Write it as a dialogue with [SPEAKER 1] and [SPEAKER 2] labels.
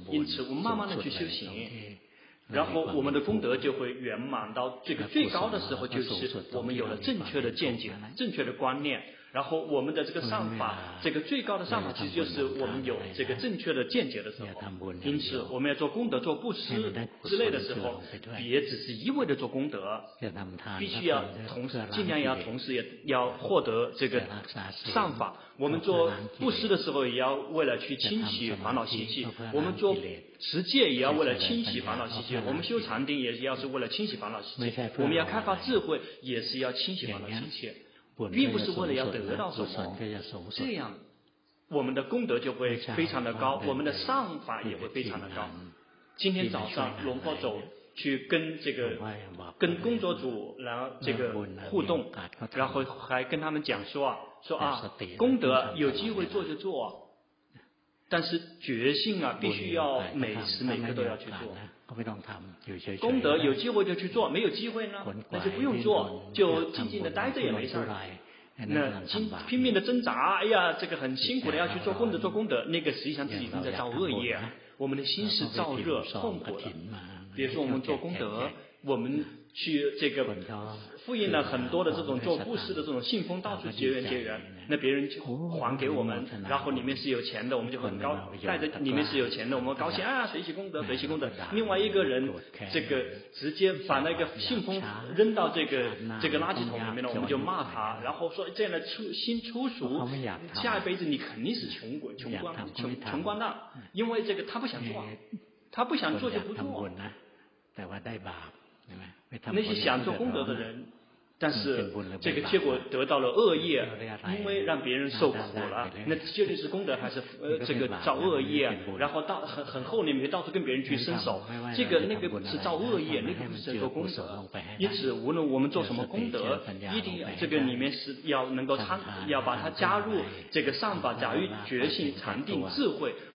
[SPEAKER 1] 因此我们慢慢的去修行，然后我们的功德就会圆满到这个最高的时候，就是我们有了正确的见解、正确的观念。然后我们的这个善法，这个最高的善法，其实就是我们有这个正确的见解的时候。因此，我们要做功德、做布施之类的时候，别只是一味的做功德，必须要尽量要同时也要获得这个善法。我们做布施的时候，也要为了去清洗烦恼习气；我们做持戒也要为了清洗烦恼习气；我们修禅定也要是为了清洗烦恼习气；我们要开发智慧，也是要清洗烦恼习气。并不是为了要得到什么，这样我们的功德就会非常的高，我们的善法也会非常的高。今天早上龙婆走去跟工作组然后这个互动，然后还跟他们讲说功德有机会做就做，但是决心必须要每时每刻都要去做。功德有机会就去做，没有机会呢，那就不用做，就静静的待着也没事儿。那拼命的挣扎，哎呀，这个很辛苦的要去做功德，那个实际上自己正在造恶业，我们的心是燥热痛苦的。比如说我们做功德，我们去这个复印了很多的这种做布施的这种信封，到处结缘，那别人就还给我们，然后里面是有钱的，我们就很高，带着里面是有钱的，我们高兴随喜功德。另外一个人这个直接把那个信封扔到这个垃圾桶里面了，我们就骂他，然后说这样的心粗俗，下一辈子你肯定是穷光蛋，因为这个他不想做，他不想做就不做。那些想做功德的人，但是这个结果得到了恶业，因为让别人受苦了，那究竟是功德还是这个造恶业？然后到很后面到处跟别人去伸手，那个是造恶业，那个不是在做功德。因此，无论我们做什么功德，一定这个里面是要能够要把它加入这个善法，假如觉性、禅定、智慧，